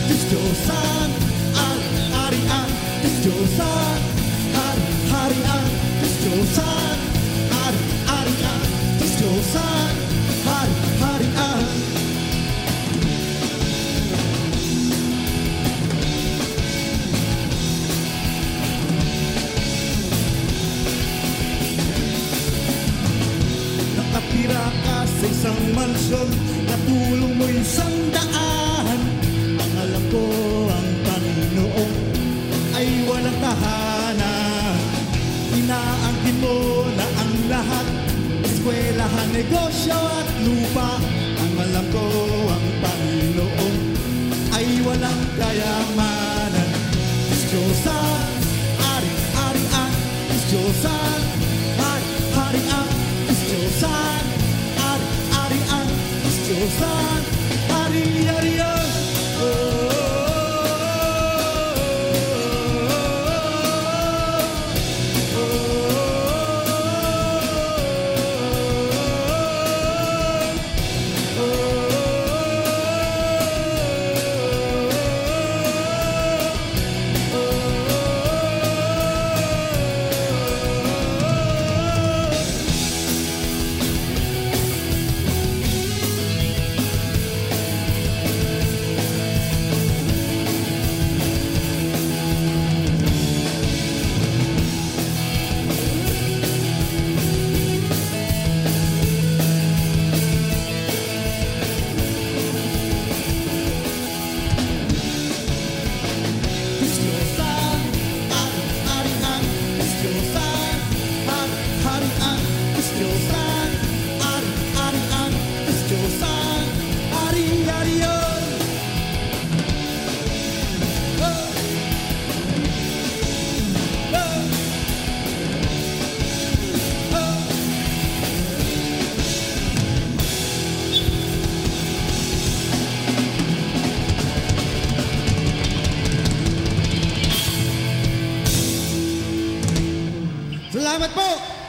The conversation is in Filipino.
Diyos-Diyosan, ari-arian, Diyos-Diyosan, hari-harian, Diyos-Diyosan, ari-arian, Diyos-Diyosan, hari-harian. Nakatira ka sa isang mansyon, natulong mo'y 100. Ang alam ko ang Panginoon ay walang tahanan. Inaangkin mo na ang lahat, eskwelahan, negosyo at lupa. Ang alam ko ang Panginoon ay walang kayamanan. Diyos-Diyosan, ari-arian, Diyos-Diyosan, hari-harian, Diyos-Diyosan, ari-arian, Diyos-Diyosan, hari-harian. Salamat po!